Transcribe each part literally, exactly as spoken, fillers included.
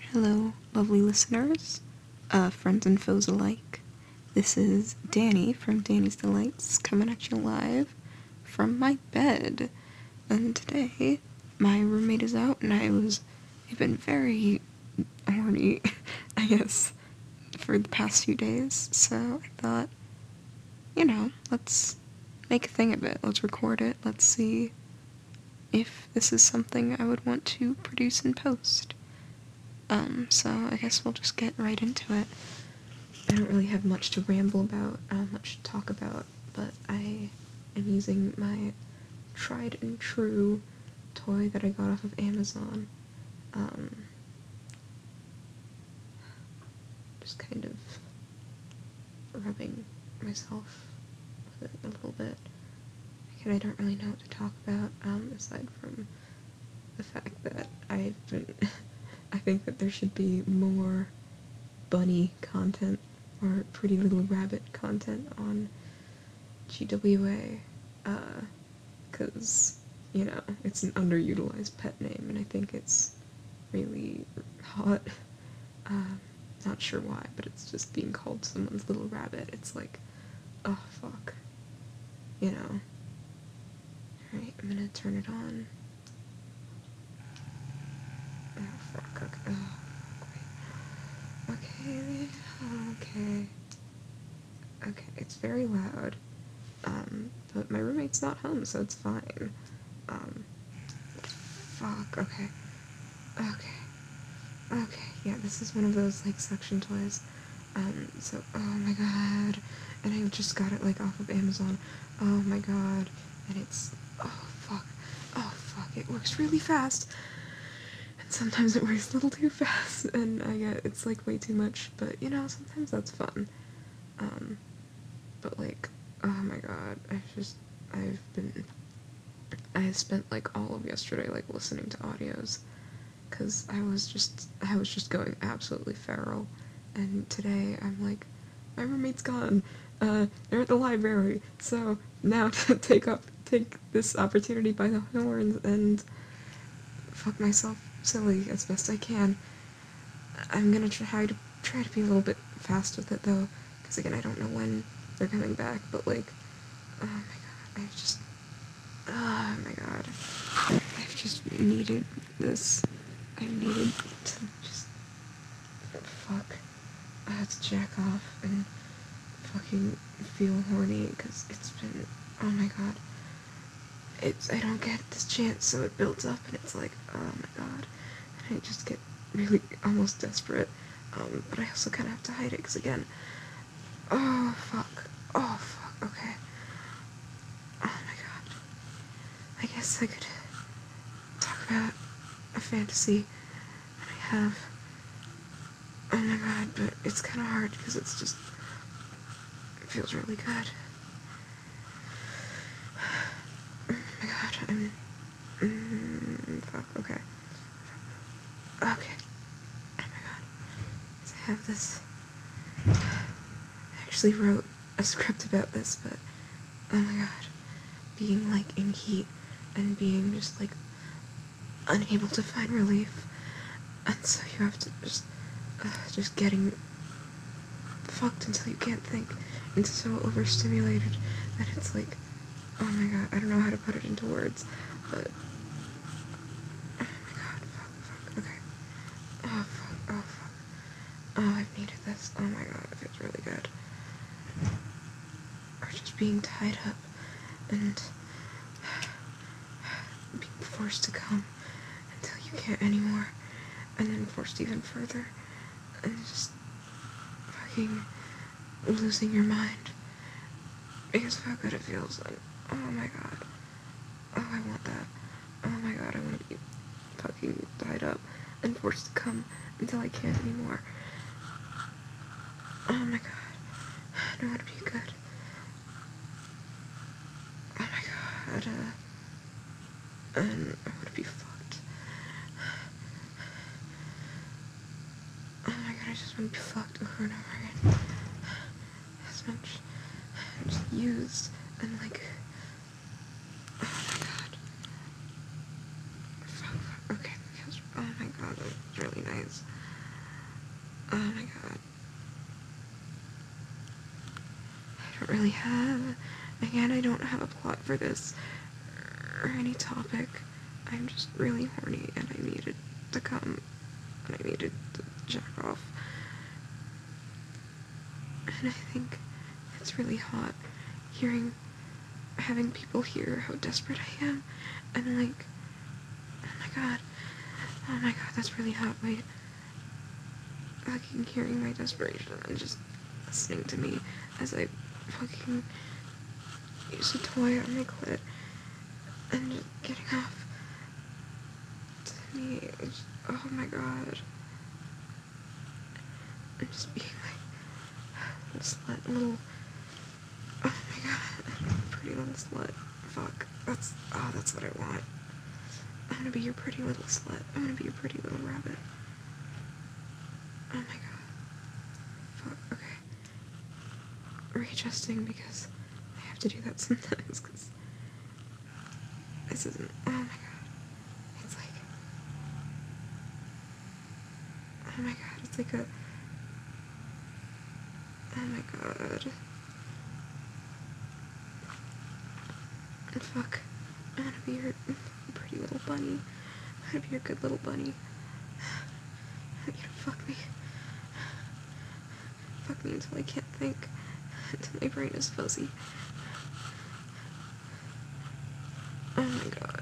Hello, lovely listeners, uh, friends and foes alike. This is Danny from Danny's Delights coming at you live from my bed. And today, my roommate is out, and I was, I've been very horny, I guess, for the past few days. So I thought, you know, let's make a thing of it. Let's record it. Let's see if this is something I would want to produce and post. Um, so I guess we'll just get right into it. I don't really have much to ramble about, uh, much to talk about, but I am using my tried and true toy that I got off of Amazon. Um, just kind of rubbing myself with it a little bit. Again, I don't really know what to talk about, um, aside from the fact that I've been... I think that there should be more bunny content or Pretty Little Rabbit content on G W A, uh, because, you know, it's an underutilized pet name, and I think it's really hot. Uh, not sure why, but it's just being called someone's little rabbit. It's like, oh, fuck. You know. Alright, I'm gonna turn it on. Oh, fuck, okay. Oh. Okay, okay, okay, it's very loud, um, but my roommate's not home, so it's fine, um, fuck, okay, okay, okay, yeah, this is one of those, like, suction toys, um, so, oh my god, and I just got it, like, off of Amazon, oh my god, and it's, oh, fuck, oh, fuck, it works really fast. Sometimes it works a little too fast, and I get it's like way too much, but you know, sometimes that's fun. Um, but like, oh my god, I've just, I've been, I spent like all of yesterday like listening to audios, cause I was just, I was just going absolutely feral, and today I'm like, my roommate's gone, uh, they're at the library, so now to take up, take this opportunity by the horns and fuck myself silly as best I can. I'm gonna try to try to be a little bit fast with it though, because again I don't know when they're coming back. But like, oh my god, I just, oh my god, I've just needed this. I needed to just fuck. I had to jack off and fucking feel horny because it's been, oh my god. It's, I don't get this chance, so it builds up and it's like, oh my god. And I just get really almost desperate. Um, but I also kind of have to hide it because again, oh fuck, oh fuck, okay. Oh my god. I guess I could talk about a fantasy that I have. Oh my god, but it's kind of hard because it's just, it feels really good. Oh my god, I'm, mm, fuck, okay. Okay. Oh my god. So I have this, I actually wrote a script about this, but, oh my god. Being, like, in heat and being just, like, unable to find relief. And so you have to just, uh, just getting fucked until you can't think. And so overstimulated that it's like, oh my god, I don't know how to put it into words, but, oh my god, fuck, fuck, okay. Oh fuck, oh fuck. Oh, I've needed this. Oh my god, it feels really good. Or just being tied up and being forced to come until you can't anymore, and then forced even further, and just fucking losing your mind because of how good it feels. And oh my god, oh I want that. Oh my god, I want to be fucking tied up and forced to come until I can't anymore. Oh my god, I want to be good. Oh my god, uh, and I want to be fucked. Oh my god, I just want to be fucked over and over again. As much, just used, and like, oh my god. Fuck, fuck, okay, that feels, oh my god, that was really nice. Oh my god. I don't really have, again, I don't have a plot for this or any topic. I'm just really horny and I needed to come and I needed to jack off. And I think it's really hot hearing, having people hear how desperate I am and like, oh my god, oh my god, that's really hot. Wait, fucking hearing my desperation and just listening to me as I fucking use a toy on my clit and just getting off to me. It's, oh my god. And just being like a little slut, a little, oh my god, pretty little slut. Fuck, that's, oh, that's what I want. I'm gonna be your pretty little slut. I'm gonna be your pretty little rabbit. Oh my god. Fuck, okay. Readjusting because I have to do that sometimes because this isn't, oh my god. It's like, oh my god, it's like a, oh my god. And fuck, I'm gonna be your pretty little bunny. I'm gonna be your good little bunny. I want you to fuck me. Fuck me until I can't think. Until my brain is fuzzy. Oh my god.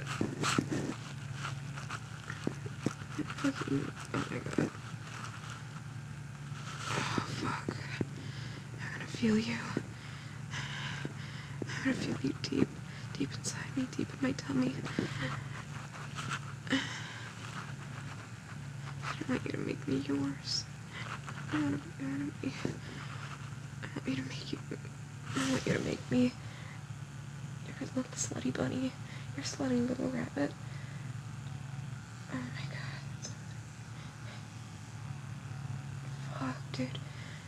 Fucking, oh my god. Oh fuck. I'm gonna feel you. I'm gonna feel you deep, deep inside me, deep in my tummy. I want you to make me yours. I want to, I want to be, I want you to make you, I want you to make me your little slutty bunny, your slutty little rabbit. Oh my god. Fuck, dude.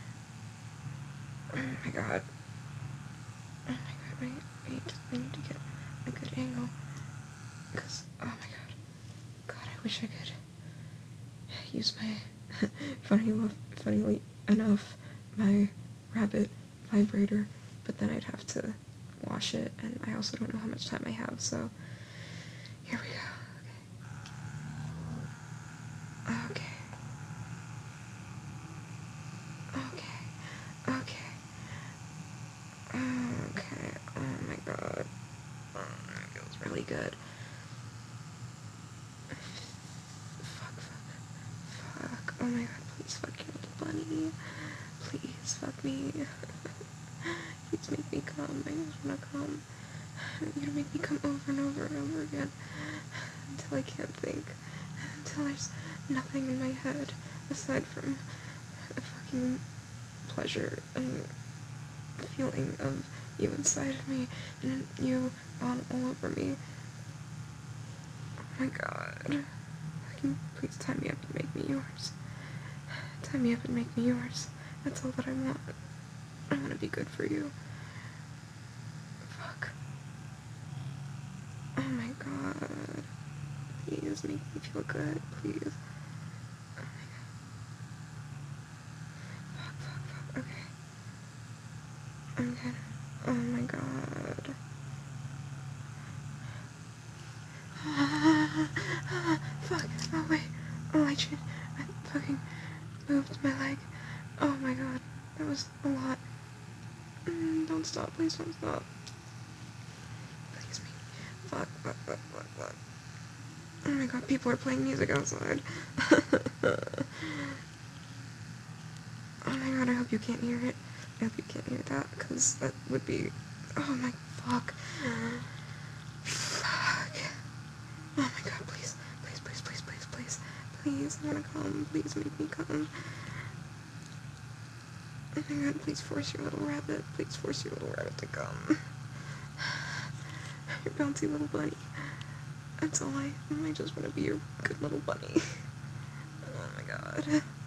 Oh my god. Oh my god, wait, wait, I need to get a good angle. Because, oh my god. God, I wish I could use my, funny, funnily enough, my rabbit vibrator, but then I'd have to wash it, and I also don't know how much time I have, so here we go. Okay. Okay. Okay. Okay. Oh my god. Oh, it feels really good. Fuck, fuck, fuck. Oh my god, please fuck your little bunny. Please fuck me. Please make me come. I just wanna come. You're gonna make me come over and over and over again until I can't think. Until there's nothing in my head aside from a fucking pleasure and feeling of you inside of me and you all, all over me. Oh my god. Fucking please tie me up and make me yours. Tie me up and make me yours. That's all that I want. I want to be good for you. Fuck. Oh my god. Please make me feel good, please. Oh my god. Fuck, fuck, fuck. Okay. I'm gonna. Oh my god. Ah, ah, fuck. Oh wait. Oh, I should. I fucking moved my leg. Oh my god. That was a lot. Mm, don't stop. Please don't stop. Please me. Fuck, fuck, fuck, fuck, fuck. Oh my god, people are playing music outside. Oh my god, I hope you can't hear it. I hope you can't hear that, because that would be... Oh my fuck. Fuck. Oh my god, please. Please, please, please, please, please. Please, I wanna come. Please make me come. Oh my god, please force your little rabbit. Please force your little rabbit to come. Your bouncy little bunny. That's all I... I just want to be your good little bunny. Oh my god.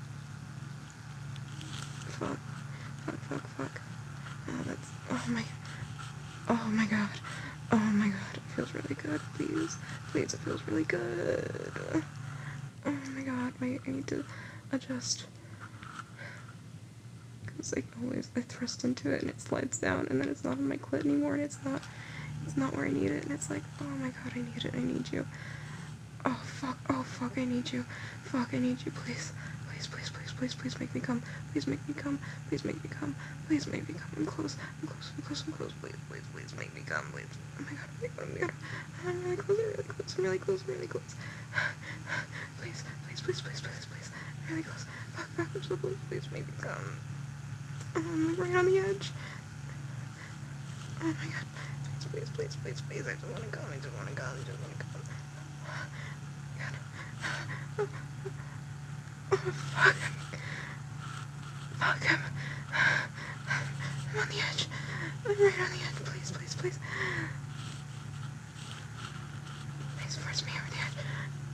Fuck. Fuck, fuck, fuck. Oh, that's... Oh my... Oh my god. Oh my god. It feels really good. Please. Please, it feels really good. Oh my god. Wait, I need to adjust because like always I thrust into it and it slides down and then it's not on my clit anymore and it's not it's not where I need it and it's like, oh my god, I need it, I need you. Oh fuck, oh fuck, I need you. Fuck, I need you, please. Please, please, please, please, please make me come. Please make me come. Please make me come. Please make me come. I'm close. I'm close. I'm close. I'm close. Please, please, please make me come. Please. Oh my god. Oh my god. Oh my god. I'm really close. I'm really close. I'm really close. I'm really close. Please, please, please, please, please, please. I'm really close. Fuck, fuck. I'm so close. Please make me come. Oh, I'm like right on the edge. Oh my god. Please, please, please, please, please. I just want to come. I just want to come. I just want to come. God. Oh, fuck. Fuck him. I'm on the edge. I'm right on the edge. Please, please, please. Please force me over the edge.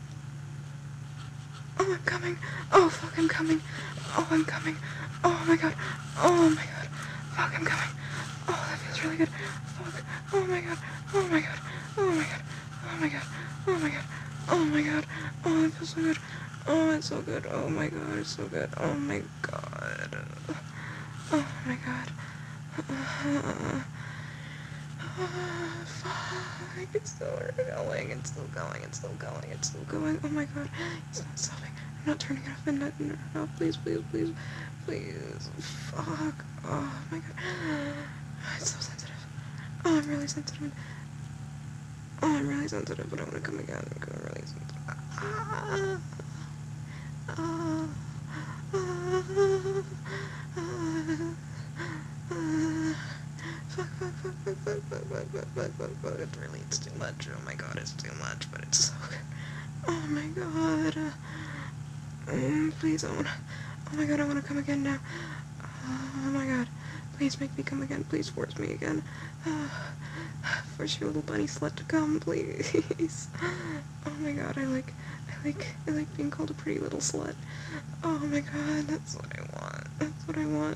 Oh, I'm coming. Oh, fuck, I'm coming. Oh, I'm coming. Oh, my god. Oh, my god. Fuck, I'm coming. Oh, that feels really good. Fuck. Oh, my god. Oh, my god. Oh, my god. Oh, my god. Oh, my god. Oh, my god. Oh, that feels so good. Oh, it's so good. Oh my god, it's so good. Oh my god. Oh my god. Uh, uh, fuck. It's still going. It's still going. It's still going. It's still going. Oh my god. It's not stopping. I'm not turning it off. I'm not turning it off. Please, please, please. Please. Fuck. Oh my god. It's so sensitive. Oh, I'm really sensitive. Oh, I'm really sensitive, but I want to come again. I'm really sensitive. Ah. Uh, uh, uh, uh, fuck, fuck, fuck, fuck, fuck, fuck, fuck, fuck, fuck, fuck, fuck, it really, it's too much, oh my god, it's too much, but it's so good, oh my god, uh, mm, please, I wanna, oh my god, I wanna come again now, oh my god, please make me come again, please force me again, uh, force your little bunny slut to come, please, oh my god, I like, I like, I like being called a pretty little slut. Oh my god, that's what I want. That's what I want.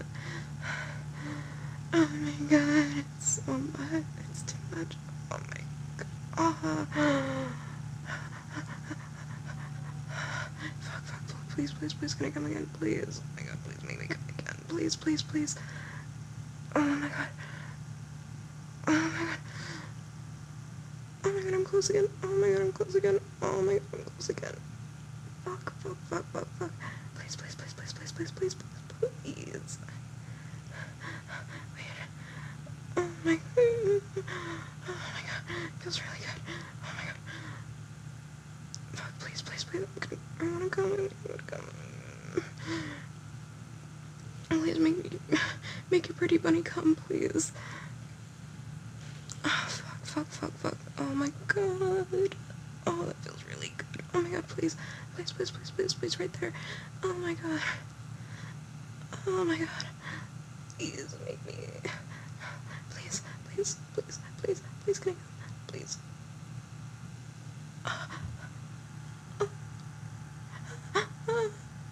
Oh my god, it's so much. It's too much. Oh my god. Oh. Fuck, fuck, fuck. Please, please, please, can I come again? Please. Oh my god, please make me come again. Please, please, please. Oh my god. Oh my god. Oh my god, I'm close again. Oh my god, I'm close again. Oh my god, I'm close again. Fuck, fuck, fuck, fuck, fuck. Please, please, please, please, please, please, please, please, please. Wait. Oh my god. Oh my god. Feels really good. Oh my god. Fuck, please, please, please. I wanna come. I wanna come. Please make me, make your pretty bunny come, please. Oh, fuck, fuck, fuck, fuck. Oh my god. Oh, that feels really good. Oh my god, please. Please, please, please, please, please, right there. Oh my god. Oh my god. Please make me. Please, please, please, please, please, can I go? Please. Oh. Oh. Oh.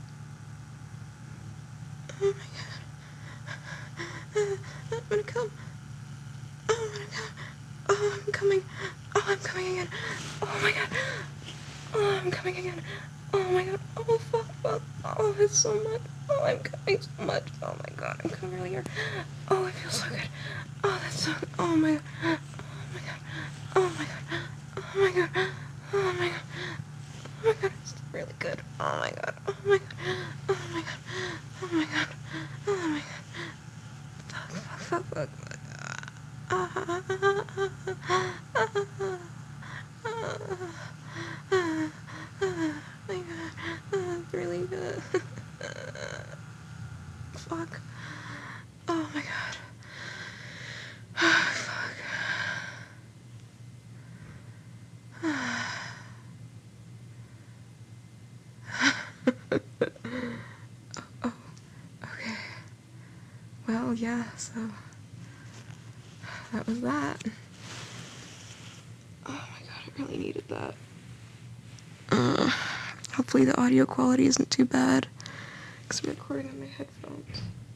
Oh my god. I'm gonna come. Oh, I'm gonna come. Oh, I'm coming. Oh, I'm coming again. Oh my god. Oh, I'm coming again. Oh my god. Oh, fuck, fuck. Oh, it's so much. Oh, I'm coming so much. Oh my god, I'm coming really hard. Oh, it feels so good. Oh, that's so good. Oh my god. Oh my god. Oh my god. Oh my god. Oh my god. Oh my god, it's really good. Oh my god. Oh my god. Oh my god. Oh my god. Oh my god. Fuck, fuck, fuck, fuck, fuck. Ah, ah, ah, ah, ah, ah, ah. Oh my god, oh, it's really good. Fuck. Oh my god. Oh, fuck. oh, oh, okay. Well, yeah, so that was that. Oh my god, I really needed that. Uh, hopefully the audio quality isn't too bad, because I'm recording on my headphones.